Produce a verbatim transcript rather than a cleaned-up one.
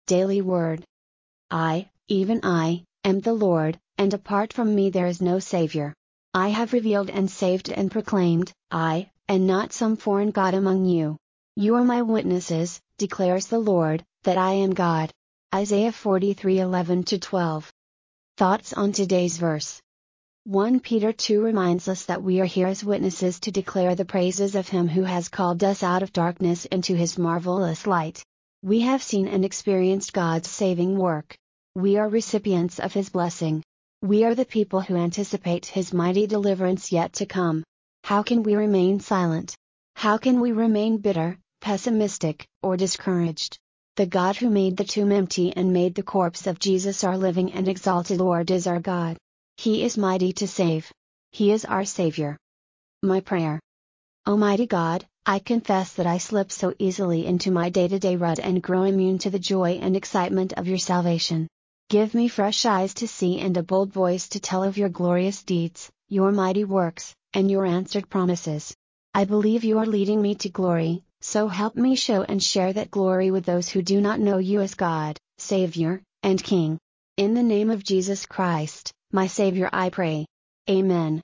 Daily Word. I, even I, am the Lord, and apart from me there is no Savior. I have revealed and saved and proclaimed, I, and not some foreign god among you. You are my witnesses, declares the Lord, that I am God. Isaiah forty-three eleven to twelve. Thoughts on today's verse. First Peter two reminds us that we are here as witnesses to declare the praises of Him who has called us out of darkness into His marvelous light. We have seen and experienced God's saving work. We are recipients of His blessing. We are the people who anticipate His mighty deliverance yet to come. How can we remain silent? How can we remain bitter, pessimistic, or discouraged? The God who made the tomb empty and made the corpse of Jesus our living and exalted Lord is our God. He is mighty to save. He is our Savior. My prayer. Almighty God, I confess that I slip so easily into my day-to-day rut and grow immune to the joy and excitement of your salvation. Give me fresh eyes to see and a bold voice to tell of your glorious deeds, your mighty works, and your answered promises. I believe you are leading me to glory, so help me show and share that glory with those who do not know you as God, Savior, and King. In the name of Jesus Christ, my Savior, I pray. Amen.